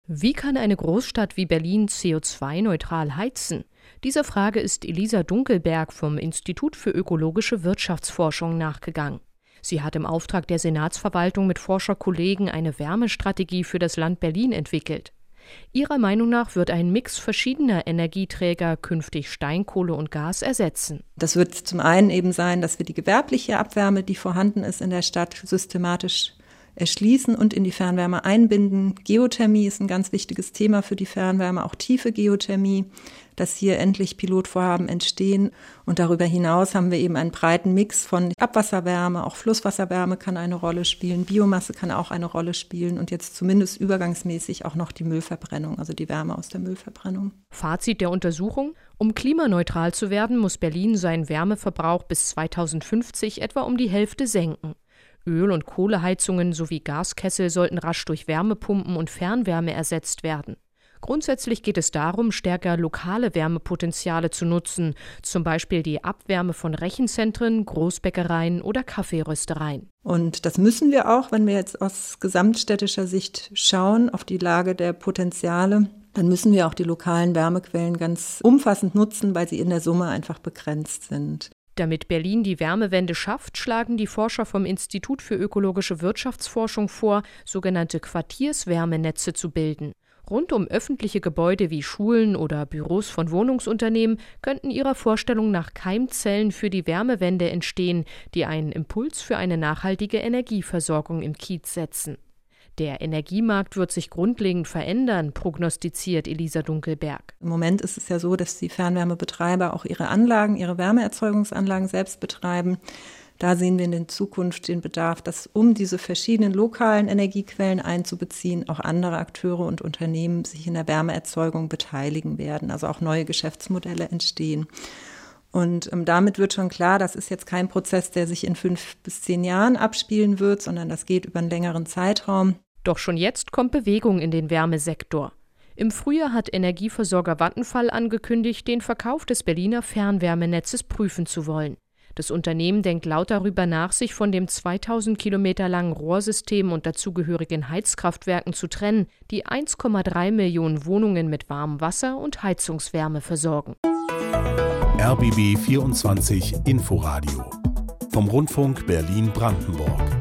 Wie kann eine Großstadt wie Berlin CO2-neutral heizen? Dieser Frage ist Elisa Dunkelberg vom Institut für ökologische Wirtschaftsforschung nachgegangen. Sie hat im Auftrag der Senatsverwaltung mit Forscherkollegen eine Wärmestrategie für das Land Berlin entwickelt. Ihrer Meinung nach wird ein Mix verschiedener Energieträger künftig Steinkohle und Gas ersetzen. Das wird zum einen eben sein, dass wir die gewerbliche Abwärme, die vorhanden ist in der Stadt, systematisch erschließen und in die Fernwärme einbinden. Geothermie ist ein ganz wichtiges Thema für die Fernwärme, auch tiefe Geothermie, dass hier endlich Pilotvorhaben entstehen. Und darüber hinaus haben wir eben einen breiten Mix von Abwasserwärme, auch Flusswasserwärme kann eine Rolle spielen, Biomasse kann auch eine Rolle spielen und jetzt zumindest übergangsmäßig auch noch die Müllverbrennung, also die Wärme aus der Müllverbrennung. Fazit der Untersuchung: Um klimaneutral zu werden, muss Berlin seinen Wärmeverbrauch bis 2050 etwa um die Hälfte senken. Öl- und Kohleheizungen sowie Gaskessel sollten rasch durch Wärmepumpen und Fernwärme ersetzt werden. Grundsätzlich geht es darum, stärker lokale Wärmepotenziale zu nutzen, zum Beispiel die Abwärme von Rechenzentren, Großbäckereien oder Kaffeeröstereien. Und das müssen wir auch, wenn wir jetzt aus gesamtstädtischer Sicht schauen auf die Lage der Potenziale, dann müssen wir auch die lokalen Wärmequellen ganz umfassend nutzen, weil sie in der Summe einfach begrenzt sind. Damit Berlin die Wärmewende schafft, schlagen die Forscher vom Institut für ökologische Wirtschaftsforschung vor, sogenannte Quartierswärmenetze zu bilden. Rund um öffentliche Gebäude wie Schulen oder Büros von Wohnungsunternehmen könnten ihrer Vorstellung nach Keimzellen für die Wärmewende entstehen, die einen Impuls für eine nachhaltige Energieversorgung im Kiez setzen. Der Energiemarkt wird sich grundlegend verändern, prognostiziert Elisa Dunkelberg. Im Moment ist es ja so, dass die Fernwärmebetreiber auch ihre Anlagen, ihre Wärmeerzeugungsanlagen selbst betreiben. Da sehen wir in der Zukunft den Bedarf, dass um diese verschiedenen lokalen Energiequellen einzubeziehen, auch andere Akteure und Unternehmen sich in der Wärmeerzeugung beteiligen werden, also auch neue Geschäftsmodelle entstehen. Und damit wird schon klar, das ist jetzt kein Prozess, der sich in 5 bis 10 Jahren abspielen wird, sondern das geht über einen längeren Zeitraum. Doch schon jetzt kommt Bewegung in den Wärmesektor. Im Frühjahr hat Energieversorger Vattenfall angekündigt, den Verkauf des Berliner Fernwärmenetzes prüfen zu wollen. Das Unternehmen denkt laut darüber nach, sich von dem 2000 Kilometer langen Rohrsystem und dazugehörigen Heizkraftwerken zu trennen, die 1,3 Millionen Wohnungen mit warmem Wasser und Heizungswärme versorgen. RBB 24 Inforadio vom Rundfunk Berlin-Brandenburg.